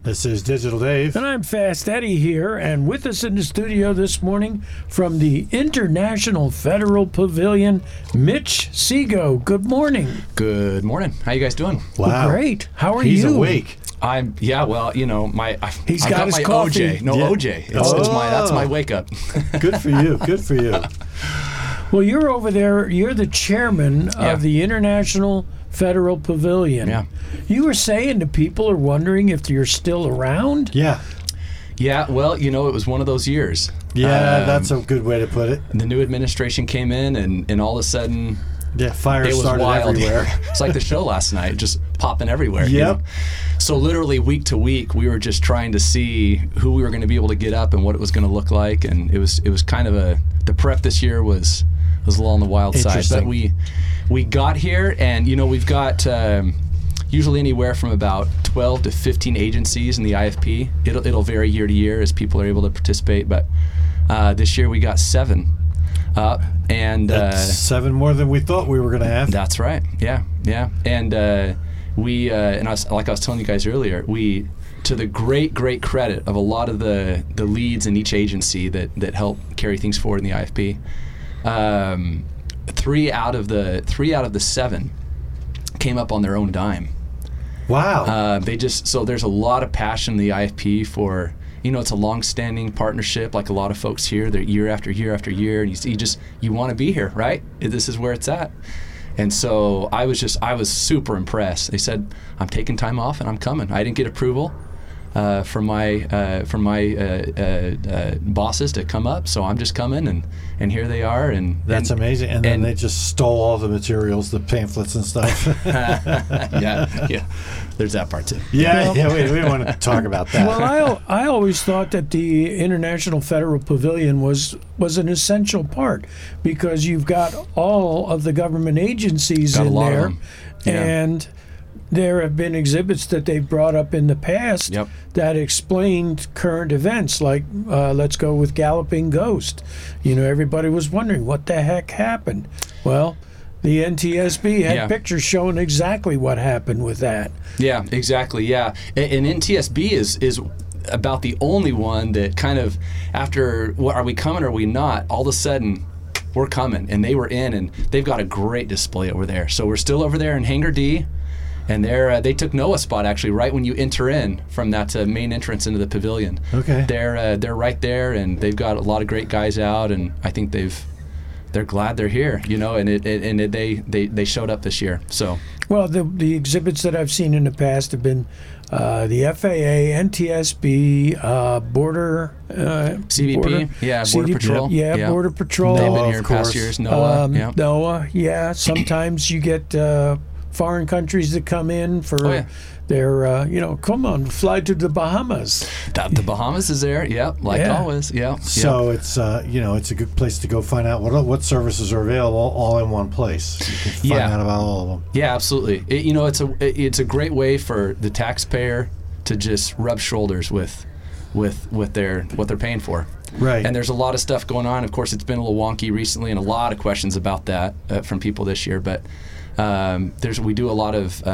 This is Digital Dave. And I'm Fast Eddie here, and with us in the studio this morning from the International Federal Pavilion, Mitch Sego. Good morning. Good morning. How you guys doing? Wow. Great. How are He's you? awake. Well, you know, He's I've got got his my coffee. OJ. No, Yeah. OJ. That's my wake up. Good for you. Good for you. Well, you're over there. You're the chairman Yeah. of the International Federal Pavilion. Yeah. You were saying the people are wondering if you're still around? Yeah. Yeah, well, you know, it was one of those years. Yeah, that's a good way to put it. The new administration came in, and all of a sudden, Yeah, fire it was started wild. everywhere. It's like the show last night, just popping everywhere. you Yep. know? So literally week to week, we were just trying to see who we were going to be able to get up and what it was going to look like, and it was kind of the prep this year was a little on the wild side. But Interesting. we got here, and you know, we've got usually anywhere from about 12 to 15 agencies in the IFP. It'll vary year to year as people are able to participate, but this year we got 7 up, and That's 7 more than we thought we were going to have. that's right. Yeah. And and I was telling you guys earlier, we, to the great credit of a lot of the leads in each agency that help carry things forward in the IFP, 3 out of the 7 came up on their own dime. Wow. So there's a lot of passion in the IFP for, you know, it's a long-standing partnership, like a lot of folks here. They're year after year after year, and you want to be here, right? This is where it's at. And so I was super impressed. They said, I'm taking time off and I'm coming. I didn't get approval from my bosses to come up, so I'm just coming, and here they are. And That's amazing. And then they just stole all the materials, the pamphlets and stuff. yeah. There's that part too. we don't want to talk about that. Well, I always thought that the International Federal Pavilion was an essential part because you've got all of the government agencies Got a in lot of there, them. Yeah. and there have been exhibits that they've brought up in the past Yep. that explained current events, like let's go with Galloping Ghost. You know, everybody was wondering what the heck happened. Well, the NTSB had Yeah. pictures showing exactly what happened with that. Yeah, exactly. Yeah, and NTSB is about the only one that kind of, after what, are we coming or are we not? All of a sudden, we're coming, and they were in, and they've got a great display over there. So we're still over there in Hangar D, and they took Noah's spot actually right when you enter in from that main entrance into the pavilion. Okay. They're right there, and they've got a lot of great guys out, and I think they're glad they're here, you know, and they showed up this year. So. Well, the exhibits that I've seen in the past have been the FAA, NTSB, Border CBP, Border, Border Patrol. Yeah, Border Patrol. They've NOAA, been here in of past course. years. NOAA, NOAA, yeah. Sometimes you get foreign countries that come in for their, come on, fly to the Bahamas. The Bahamas is there, always, yeah. So it's it's a good place to go find out what services are available all in one place. You can find out about all of them. Yeah, absolutely. It's a great way for the taxpayer to just rub shoulders with what they're paying for. Right. And there's a lot of stuff going on. Of course, it's been a little wonky recently, and a lot of questions about that from people this year. But we do a lot of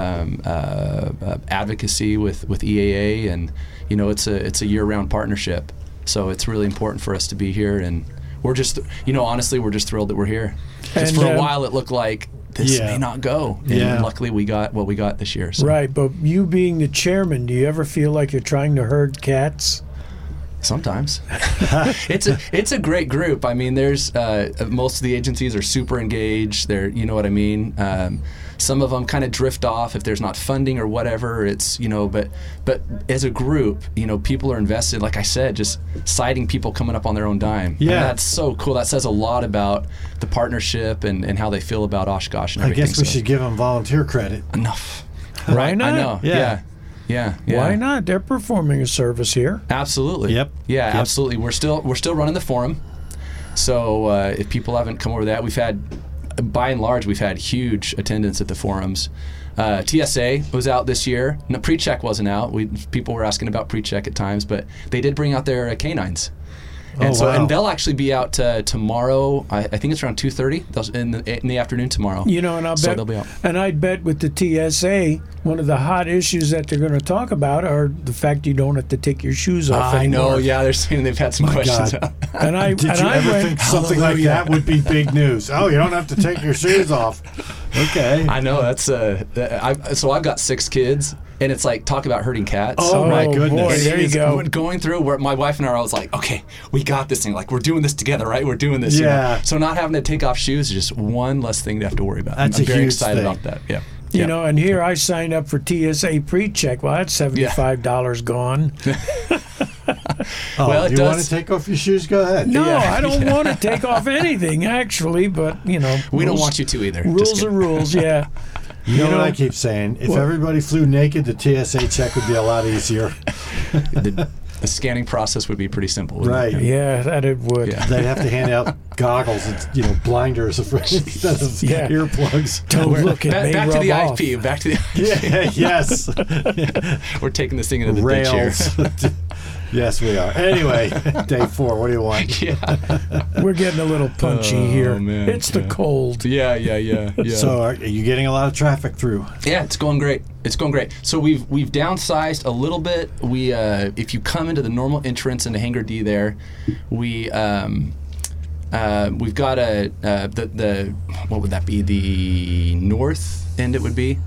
advocacy with EAA, and you know, it's a year-round partnership. So it's really important for us to be here, and we're just, honestly, we're just thrilled that we're here. Because for a while it looked like this may not go, and luckily we got what we got this year. So. Right, but you being the chairman, do you ever feel like you're trying to herd cats? Sometimes. It's a great group. I mean, there's most of the agencies are super engaged. They're, you know what I mean. Some of them kind of drift off if there's not funding or whatever. It's, but as a group, people are invested. Like I said, just citing people coming up on their own dime. Yeah, and that's so cool. That says a lot about the partnership and how they feel about Oshkosh and everything. I guess we should give them volunteer credit. Enough. Why Right? not? I know. Yeah. Why not? They're performing a service here. Absolutely. Yep. Yeah, Yep. absolutely. We're still running the forum. So if people haven't come over that, by and large, we've had huge attendance at the forums. TSA was out this year. No, PreCheck wasn't out. People were asking about PreCheck at times, but they did bring out their canines. And wow. and they'll actually be out tomorrow. I think it's around 2:30 in the afternoon tomorrow. You know, and they'll be out. And I'd bet with the TSA, one of the hot issues that they're going to talk about are the fact you don't have to take your shoes off I anymore. know. Yeah, they're saying they've had some questions. God. And I Did and you I ever went, think something like that would be big news? Oh, you don't have to take your shoes off. Okay. I know that's. So I've got 6 kids. And it's like, talk about hurting cats. Oh, my goodness. Boy, And there it you is go. Going through where my wife and I was like, okay, we got this thing. Like, we're doing this together, right? We're doing this. Yeah. You know? So not having to take off shoes is just one less thing to have to worry about. That's I'm a very huge excited thing. about that. Yeah. You know, and here I signed up for TSA pre-check. Well, that's $75 gone. Oh, Well, it you does- want to take off your shoes? Go ahead. No, Yeah, I don't want to take off anything, actually, but, you know. We don't rules- want you to either. Just Rules are kidding. rules, yeah. You know what I keep saying? If everybody flew naked, the TSA check would be a lot easier. The scanning process would be pretty simple. wouldn't Right. it? Yeah, that it would. Yeah. They'd have to hand out goggles and blinders instead of Yeah. earplugs. Don't look at me, Back to the rub off. IP. Back to the. Yeah, yes. We're taking this thing into the ditch Rails. here. Yes, we are. Anyway, day 4. What do you want? Yeah. We're getting a little punchy Oh, here. man, It's the yeah. cold. Yeah. So, are you getting a lot of traffic through? Yeah, it's going great. It's going great. So we've downsized a little bit. We if you come into the normal entrance into Hangar D there, we've got the what would that be? The north end it would be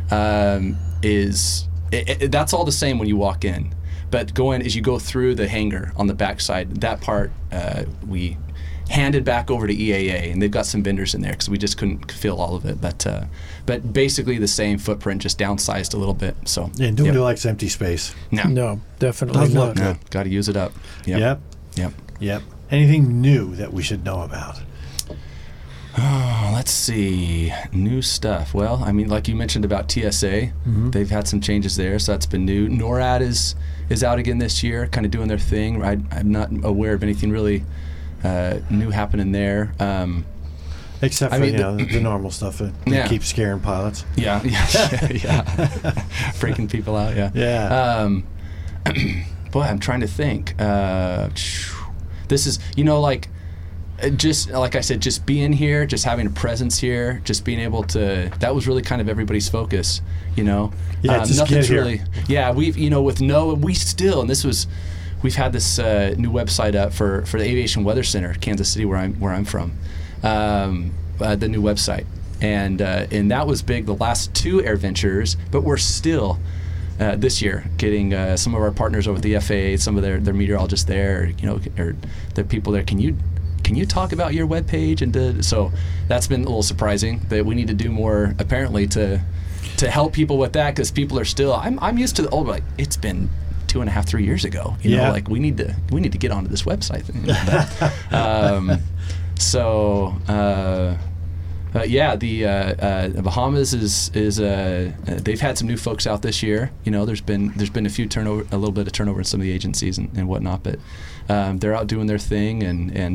that's all the same when you walk in. But as you go through the hangar on the backside, that part we handed back over to EAA, and they've got some vendors in there because we just couldn't fill all of it. But basically the same footprint, just downsized a little bit. So Yeah, nobody likes empty space. No, definitely Doesn't not. look no, good. got to use it up. Yep. Anything new that we should know about? Oh, let's see. New stuff. Well, I mean, like you mentioned about TSA, they've had some changes there, so that's been new. NORAD is out again this year, kind of doing their thing. I'm not aware of anything really new happening there. Except I for mean, the normal stuff that Yeah. keeps scaring pilots. Yeah, freaking people out. Yeah. Yeah. Boy, I'm trying to think. This is, just like I said, just being here, just having a presence here, just being able to. That was really kind of everybody's focus, Yeah, just nothing's get here. really. Yeah, we've with NOAA, we've had this new website up for the Aviation Weather Center, Kansas City, where I'm from, the new website, and that was big the last 2 air ventures, but we're still. This year, getting some of our partners over at the FAA, some of their meteorologists there, or the people there. Can you talk about your webpage? And so that's been a little surprising that we need to do more apparently to help people with that, because people are still. I'm used to the old, like, it's been 2.5, 3 years ago. Like we need to get onto this website thing. The Bahamas is they've had some new folks out this year. There's been a little bit of turnover in some of the agencies and whatnot, but they're out doing their thing, and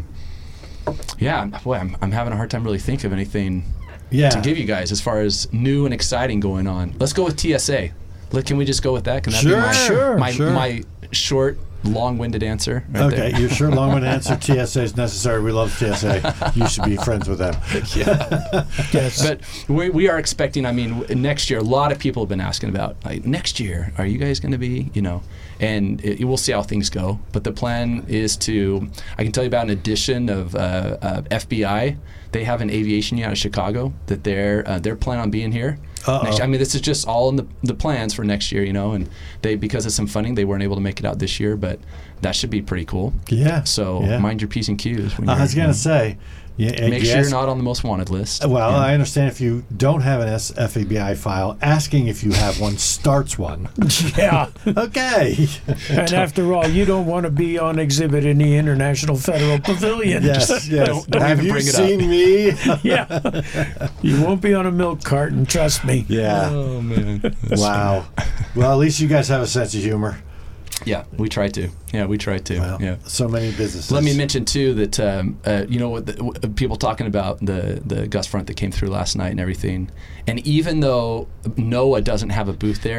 boy, I'm having a hard time really thinking of anything to give you guys as far as new and exciting going on. Let's go with TSA. Can we just go with that? Can that be my short, long-winded answer? Right Okay, there? you're sure long-winded answer. TSA is necessary. We love TSA. You should be friends with them. Yes. But we are expecting, next year, a lot of people have been asking about, like, next year, are you guys going to be, and we'll see how things go. But the plan is I can tell you about an edition of FBI. They have an aviation unit out of Chicago that they're planning on being here. Next year. This is just all in the plans for next year, and because of some funding, they weren't able to make it out this year, but that should be pretty cool. Yeah. So mind your P's and Q's. I was going to say, make sure you're not on the most wanted list. Well, I understand if you don't have an FBI file, asking if you have one starts one. Yeah. Okay. And after all, you don't want to be on exhibit in the International Federal Pavilion. Yes. Don't have even you bring it seen me? Yeah. You won't be on a milk carton, trust me. Yeah. Oh, man. Wow. Well, at least you guys have a sense of humor. Yeah, we try to. Well, yeah. so many businesses. Let me mention too that what people talking about the gust front that came through last night and everything. And even though NOAA doesn't have a booth there,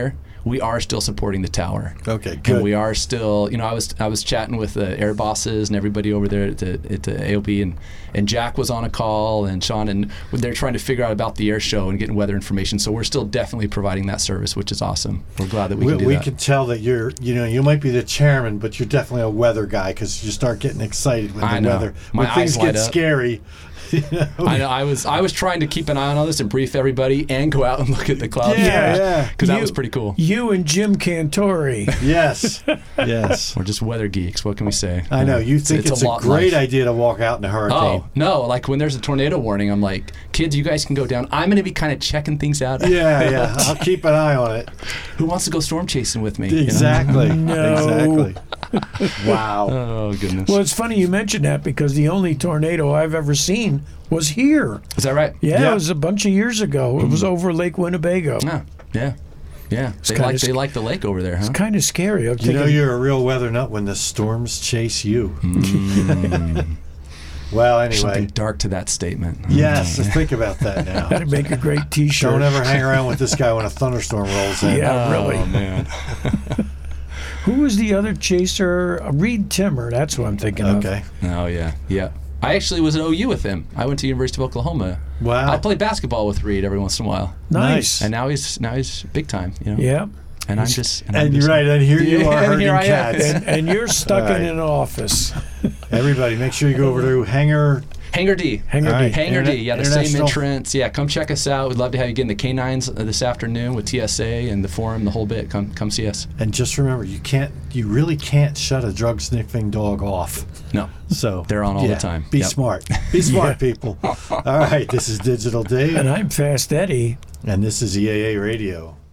we are still supporting the tower. Okay, And good. we are still, I was chatting with the air bosses and everybody over there at the AOB, and Jack was on a call, and Sean, and they're trying to figure out about the air show and getting weather information. So we're still definitely providing that service, which is awesome. We're glad that we can do We that. can tell that you might be the chairman, but you're definitely a weather guy because you start getting excited when I the know. weather, My when things eyes light get up. scary. I know. I was trying to keep an eye on all this and brief everybody and go out and look at the clouds. Yeah. Because that was pretty cool. You and Jim Cantori. Yes, yes. We're just weather geeks. What can we say? I know. You think it's a lot great life. idea to walk out in a hurricane. Oh, no. Like when there's a tornado warning, I'm like, kids, you guys can go down. I'm going to be kind of checking things out. Yeah. I'll keep an eye on it. Who wants to go storm chasing with me? you know? Exactly. No. Exactly. Wow. Oh, goodness. Well, it's funny you mentioned that because the only tornado I've ever seen was here. Is that right? Yeah, Yep. it was a bunch of years ago. It was over Lake Winnebago. Yeah. Yeah. Yeah. They like the lake over there, huh? It's kind of scary. I'm You know thinking, you're a real weather nut when the storms chase you. Well, anyway. Something dark to that statement. Yes, think about that now. that'd make a great T-shirt. Don't ever hang around with this guy when a thunderstorm rolls in. Yeah, really. Oh, man. Who was the other chaser? Reed Timmer. That's who I'm thinking of. Okay. Oh, yeah. Yeah. I actually was at OU with him. I went to University of Oklahoma. Wow. I played basketball with Reed every once in a while. Nice. And now he's big time, Yeah. And I'm just And you're right, and here you Yeah, are and herding here I am. cats. And you're stuck All right. in an office. Everybody, make sure you go over to Hangar. Hangar D. Hangar All D. right. Hangar D, yeah, the same International. entrance. Yeah, come check us out. We'd love to have you get in the K9s this afternoon with TSA and the forum, the whole bit. Come see us. And just remember, you really can't shut a drug sniffing dog off. No, So They're on all the time. Be Yep. smart. Be smart, people. All right, this is Digital Dave, And I'm Fast Eddie. and this is EAA Radio.